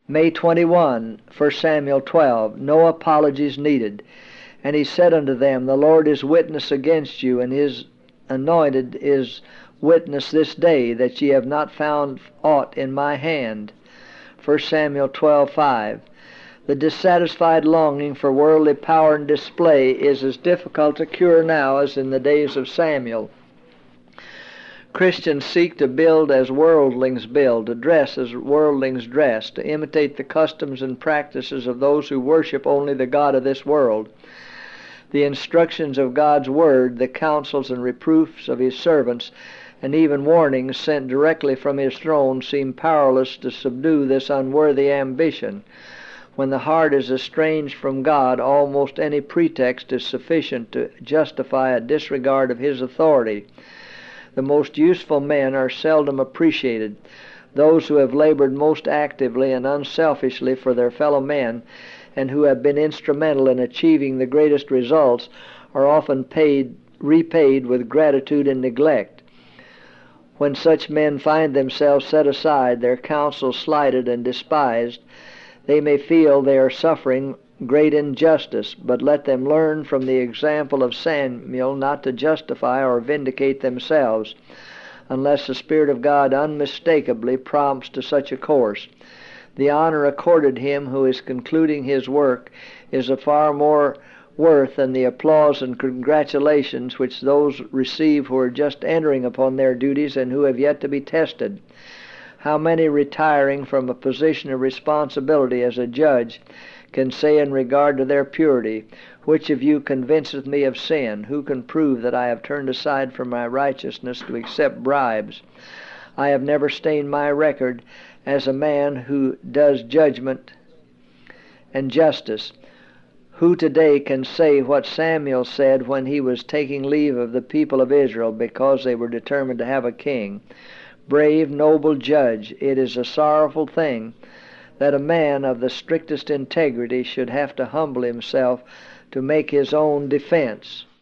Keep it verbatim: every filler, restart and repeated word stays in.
May twenty-first, First Samuel twelve. No apologies needed. And he said unto them, The Lord is witness against you, and his anointed is witness this day, that ye have not found aught in my hand. First Samuel twelve five. The dissatisfied longing for worldly power and display is as difficult to cure now as in the days of Samuel. Christians seek to build as worldlings build, to dress as worldlings dress, to imitate the customs and practices of those who worship only the god of this world. The instructions of God's Word, the counsels and reproofs of His servants, and even warnings sent directly from His throne seem powerless to subdue this unworthy ambition. When the heart is estranged from God, almost any pretext is sufficient to justify a disregard of His authority. The most useful men are seldom appreciated. Those who have labored most actively and unselfishly for their fellow men, and who have been instrumental in achieving the greatest results, are often paid, repaid with gratitude and neglect. When such men find themselves set aside, their counsel slighted and despised, they may feel they are suffering great injustice, but let them learn from the example of Samuel not to justify or vindicate themselves, unless the Spirit of God unmistakably prompts to such a course. The honor accorded him who is concluding his work is of far more worth than the applause and congratulations which those receive who are just entering upon their duties and who have yet to be tested. How many retiring from a position of responsibility as a judge can say in regard to their purity, Which of you convinceth me of sin? Who can prove that I have turned aside from my righteousness to accept bribes? I have never stained my record as a man who does judgment and justice. Who today can say what Samuel said when he was taking leave of the people of Israel because they were determined to have a king? Brave, noble judge, it is a sorrowful thing that a man of the strictest integrity should have to humble himself to make his own defense.